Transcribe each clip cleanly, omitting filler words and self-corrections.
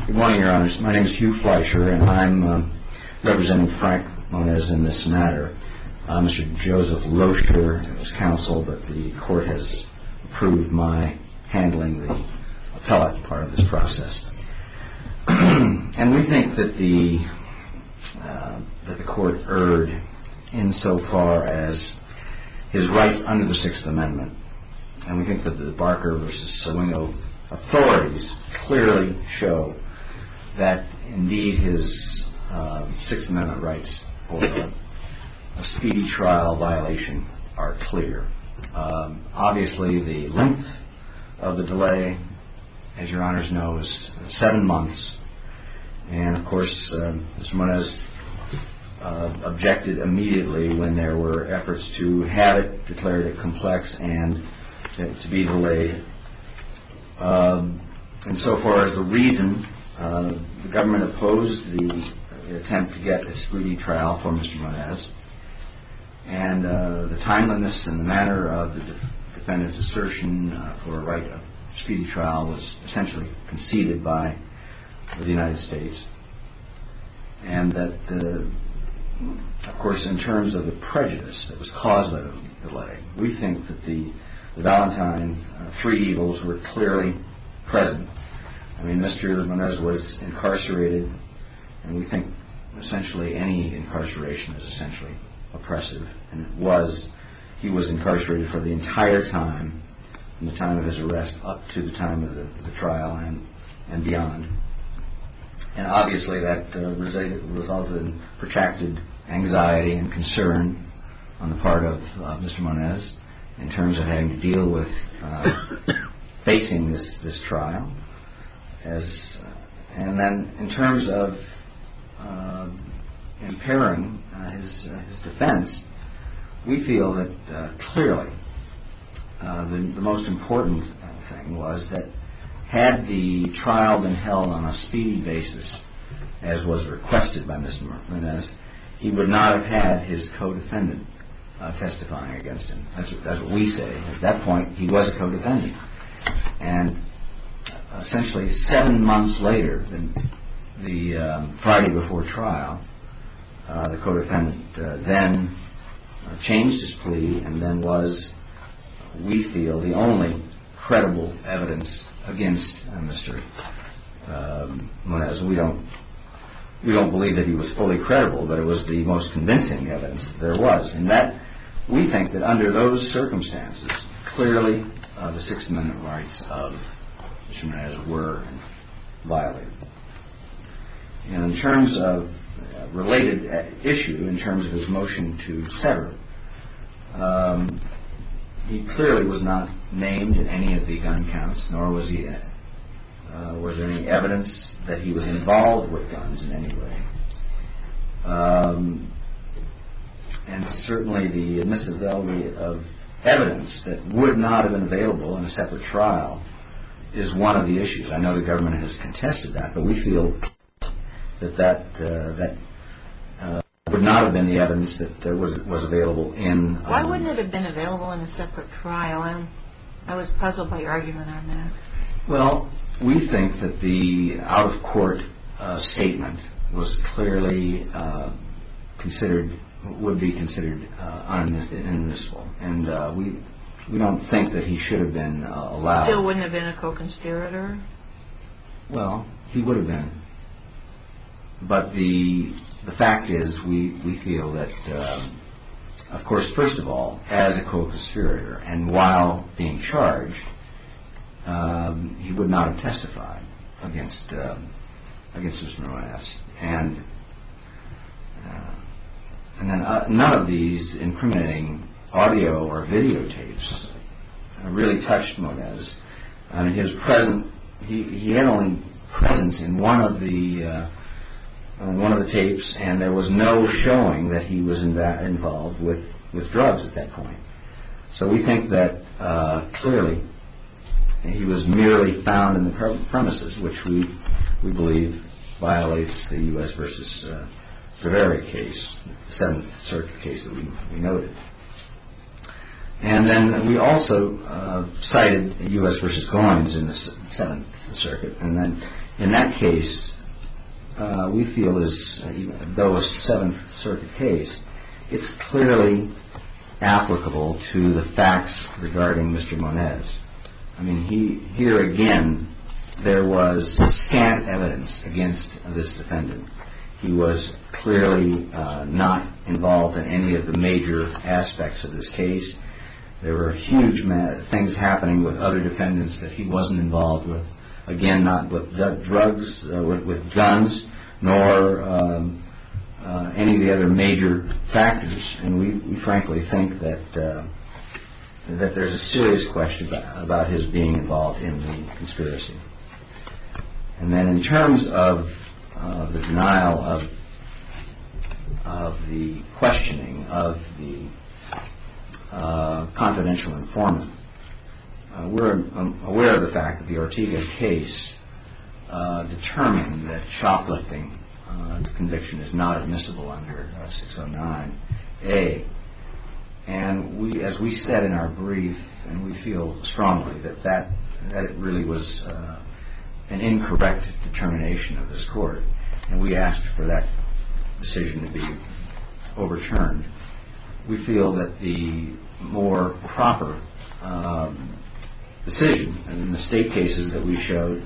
Good morning, Your Honors. My name is Hugh Fleischer, and I'm representing Frank Monez in this matter. Mr. Joseph Loescher is counsel, but the court has approved my handling the appellate part of this process. And we think that the court erred insofar as his rights under the Sixth Amendment. And we think that the Barker v. Sawingo authorities clearly show that indeed his Sixth Amendment rights for a speedy trial violation are clear. Obviously, the length of the delay, as Your Honors know, is 7 months. And of course, Mr. Monez objected immediately when there were efforts to have it declared complex and to be delayed. And so far as the reason, the government opposed the attempt to get a speedy trial for Mr. Monez. And the timeliness and the manner of the defendant's assertion for a right of speedy trial was essentially conceded by the United States. And that, of course, in terms of the prejudice that was caused by the delay, we think that the Valentine three evils were clearly present. I mean, Mr. Monez was incarcerated, and we think essentially any incarceration is essentially oppressive. And he was incarcerated for the entire time, from the time of his arrest up to the time of the trial and beyond. And obviously that resulted in protracted anxiety and concern on the part of Mr. Monez in terms of having to deal with facing this trial. And then in terms of impairing his defense, we feel that clearly the most important thing was that had the trial been held on a speedy basis, as was requested by Mr. Monez, he would not have had his co-defendant testifying against him. That's what we say. At that point, he was a co-defendant. And essentially 7 months later, the Friday before trial, the co-defendant then changed his plea and then was, we feel, the only credible evidence against Mr. Monez. We don't believe that he was fully credible, but it was the most convincing evidence that there was. And that we think that under those circumstances, clearly the Sixth Amendment rights of Mr. Monez were violated. And in terms of related issue, in terms of his motion to sever, he clearly was not named in any of the gun counts, nor was there any evidence that he was involved with guns in any way. And certainly the admissibility of evidence that would not have been available in a separate trial is one of the issues. I know the government has contested that, but we feel that would not have been the evidence that there was available in... Why wouldn't it have been available in a separate trial? I was puzzled by your argument on that. Well, we think that the out-of-court statement was clearly would be considered inadmissible. And we don't think that he should have been allowed... Still wouldn't have been a co-conspirator? Well, he would have been. But the fact is, we feel that, of course, first of all, as a co-conspirator, and while being charged, he would not have testified against Mr. Monez. And then none of these incriminating audio or videotapes really touched Monez. I mean, he had only presence in one of the tapes, and there was no showing that he was involved with drugs at that point. So we think that clearly he was merely found in the premises, which we believe violates the U.S. versus Zaveri case, the Seventh Circuit case that we noted. And then we also cited U.S. versus Goins in the Seventh Circuit. And then in that case, we feel is, though a Seventh Circuit case, it's clearly applicable to the facts regarding Mr. Moniz. I mean, here again, there was scant evidence against this defendant. He was clearly not involved in any of the major aspects of this case. There were huge things happening with other defendants that he wasn't involved with. Again, not with drugs, with guns, nor any of the other major factors. And we frankly think that there's a serious question about his being involved in the conspiracy. And then in terms of the denial of the questioning of the confidential informant, we're aware of the fact that the Ortega case determined that shoplifting conviction is not admissible under 609A. And as we said in our brief, and we feel strongly that it really was an incorrect determination of this court, and we asked for that decision to be overturned. We feel that the more proper decision, and in the state cases that we showed,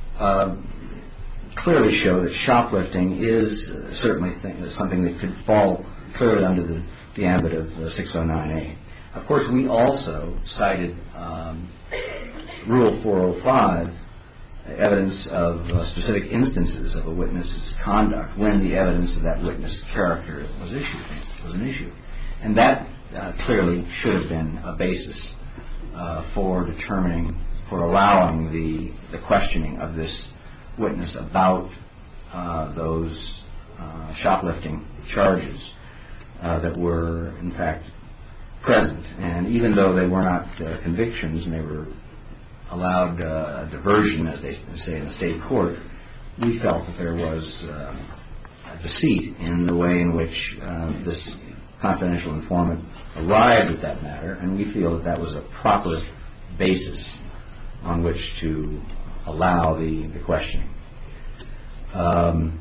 clearly show that shoplifting is certainly something that could fall clearly under the ambit of 609A. Of course, we also cited Rule 405, evidence of specific instances of a witness's conduct when the evidence of that witness' character was an issue. And that clearly should have been a basis for allowing the questioning of this witness about those shoplifting charges that were in fact present. And even though they were not convictions and they were allowed diversion, as they say in the state court, we felt that there was a deceit in the way in which this confidential informant arrived at that matter, and we feel that was a proper basis on which to allow the questioning. And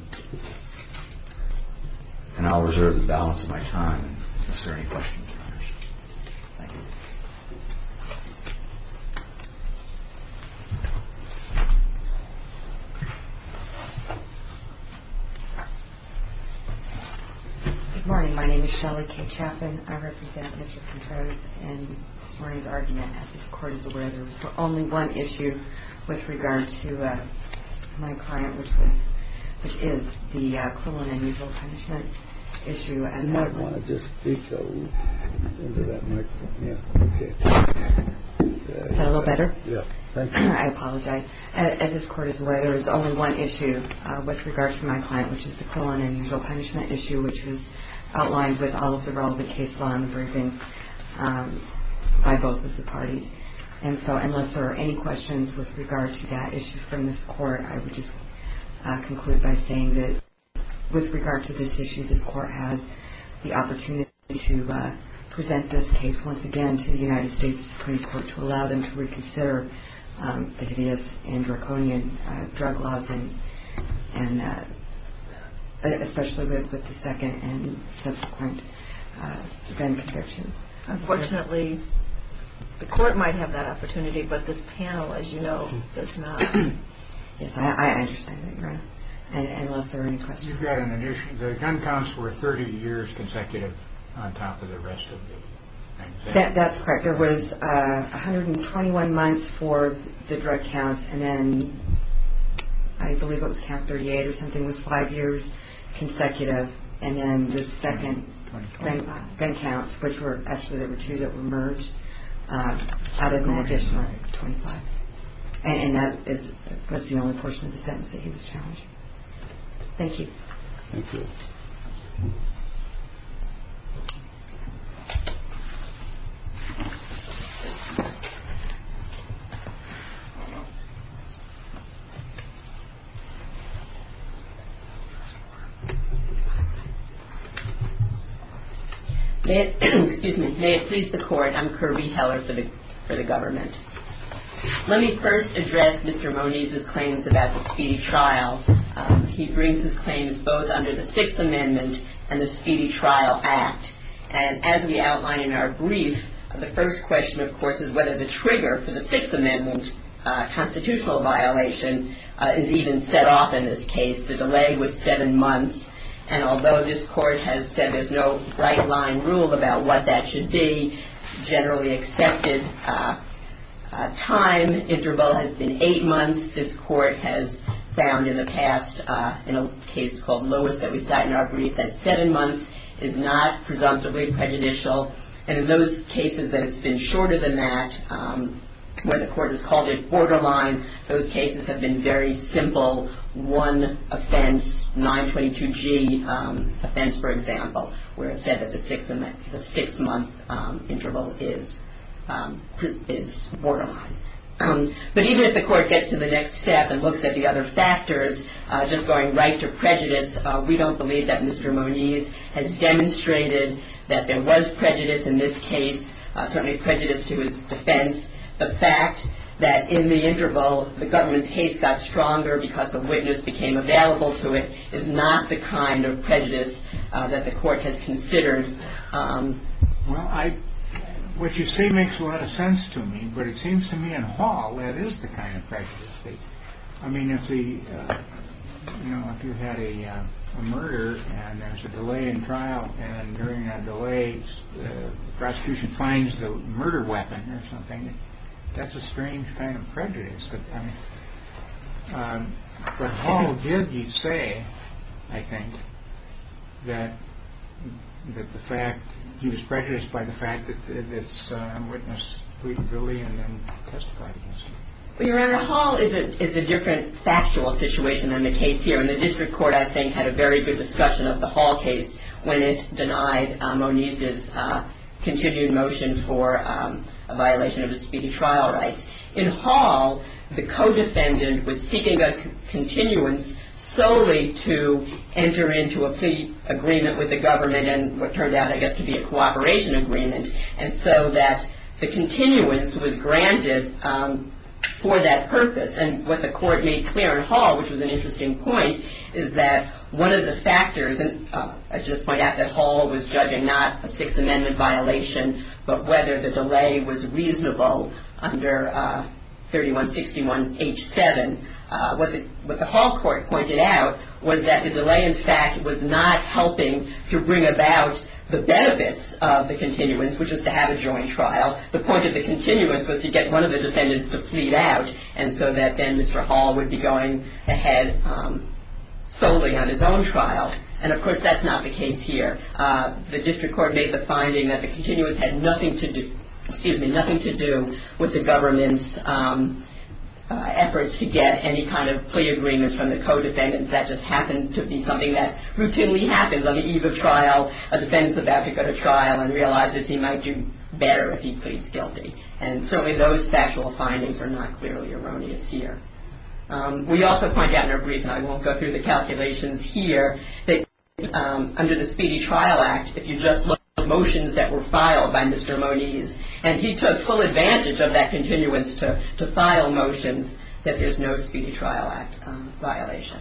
I'll reserve the balance of my time if there are any questions. Thank you. Good morning. My name is Shelley K. Chaffin. I represent Mr. Contreras in this morning's argument. As this court is aware, there was only one issue with regard to my client, which is the cruel and unusual punishment issue. You might want to just speak into that microphone. Yeah. Okay. Is that a little better? Yeah. Thank you. I apologize. As this court is aware, there is only one issue with regard to my client, which is the cruel and unusual punishment issue, which was outlined with all of the relevant case law and the briefings by both of the parties. And so unless there are any questions with regard to that issue from this court, I would just conclude by saying that with regard to this issue, this court has the opportunity to present this case once again to the United States Supreme Court to allow them to reconsider the hideous and draconian drug laws and especially with the second and subsequent gun convictions. Unfortunately, the court might have that opportunity, but this panel, as you know, does not. Yes, I understand that, Your Honor. And unless there are any questions. You've got an issue. The gun counts were 30 years consecutive on top of the rest of the things. That's correct. There was 121 months for the drug counts, and then I believe it was count 38 or something was 5 years consecutive, and then the second gun counts, which were actually there were two that were merged, added an additional 25. And that was the only portion of the sentence that he was challenging. Thank you. Thank you. May it please the court. I'm Kirby Heller for the government. Let me first address Mr. Moniz's claims about the speedy trial. He brings his claims both under the Sixth Amendment and the Speedy Trial Act. And as we outline in our brief, the first question, of course, is whether the trigger for the Sixth Amendment constitutional violation is even set off in this case. The delay was 7 months, and although this court has said there's no bright line rule about what that should be, generally accepted time interval has been 8 months. This court has found in the past, in a case called Lewis that we cite in our brief, that 7 months is not presumptively prejudicial. And in those cases that it's been shorter than that, where the court has called it borderline, those cases have been very simple, one offense, 922G offense, for example, where it said that the 6 month interval is borderline. But even if the court gets to the next step and looks at the other factors, just going right to prejudice, we don't believe that Mr. Moniz has demonstrated that there was prejudice in this case, certainly prejudice to his defense. The fact that in the interval the government's case got stronger because a witness became available to it is not the kind of prejudice that the court has considered. What you say makes a lot of sense to me, but it seems to me in Hall that is the kind of prejudice. If you had a murder and there's a delay in trial, and during that delay the prosecution finds the murder weapon or something, that's a strange kind of prejudice. But Hall did say, I think, that the fact he was prejudiced by the fact that this witness pleaded guilty and then testified against him. Well, Your Honor, Hall is a different factual situation than the case here, and the district court, I think, had a very good discussion of the Hall case when it denied Moniz's continued motion for a violation of his speedy trial rights. In Hall, the co-defendant was seeking a continuance solely to enter into a plea agreement with the government and what turned out, I guess, to be a cooperation agreement, and so that the continuance was granted for that purpose. And what the court made clear in Hall, which was an interesting point, is that one of the factors, and I should just point out that Hall was judging not a Sixth Amendment violation, but whether the delay was reasonable under 3161H7. What the Hall court pointed out was that the delay, in fact, was not helping to bring about the benefits of the continuance, which was to have a joint trial. The point of the continuance was to get one of the defendants to plead out, and so that then Mr. Hall would be going ahead solely on his own trial. And of course that's not the case here. The district court made the finding that the continuance had nothing to do with the government's efforts to get any kind of plea agreements from the co-defendants. That just happened to be something that routinely happens on the eve of trial. A defendant's about to go to trial and realizes he might do better if he pleads guilty. And certainly those factual findings are not clearly erroneous here. We also point out in our brief, and I won't go through the calculations here, that under the Speedy Trial Act, if you just look at the motions that were filed by Mr. Moniz, and he took full advantage of that continuance to file motions, that there's no Speedy Trial Act violation.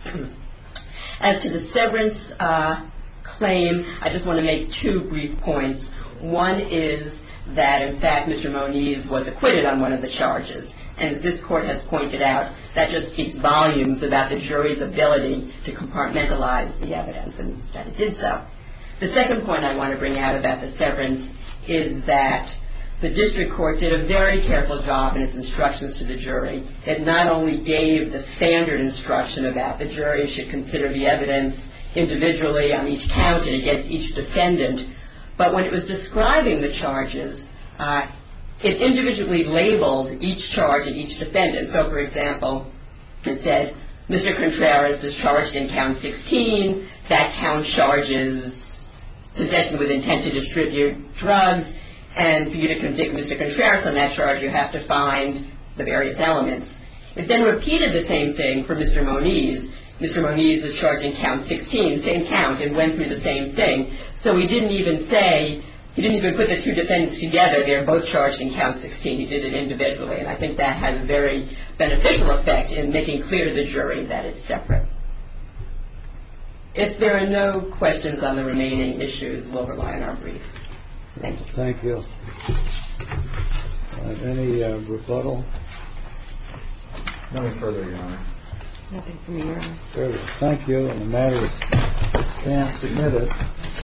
As to the severance claim, I just want to make two brief points. One is that, in fact, Mr. Moniz was acquitted on one of the charges. And as this court has pointed out, that just speaks volumes about the jury's ability to compartmentalize the evidence, and that it did so. The second point I want to bring out about the severance is that the district court did a very careful job in its instructions to the jury. It not only gave the standard instruction about the jury should consider the evidence individually on each count and against each defendant, but when it was describing the charges, it individually labeled each charge and each defendant. So, for example, it said, Mr. Contreras is charged in count 16. That count charges possession with intent to distribute drugs. And for you to convict Mr. Contreras on that charge, you have to find the various elements. It then repeated the same thing for Mr. Moniz. Mr. Moniz is charged in count 16, same count, and went through the same thing. So he didn't even say He didn't even put the two defendants together. They're both charged in count 16. He did it individually, and I think that has a very beneficial effect in making clear to the jury that it's separate. If there are no questions on the remaining issues, we'll rely on our brief. Thank you. Thank you. Any rebuttal? Nothing further, Your Honor. Nothing from me, Your Honor. Very good. Thank you. And the matter stands submitted.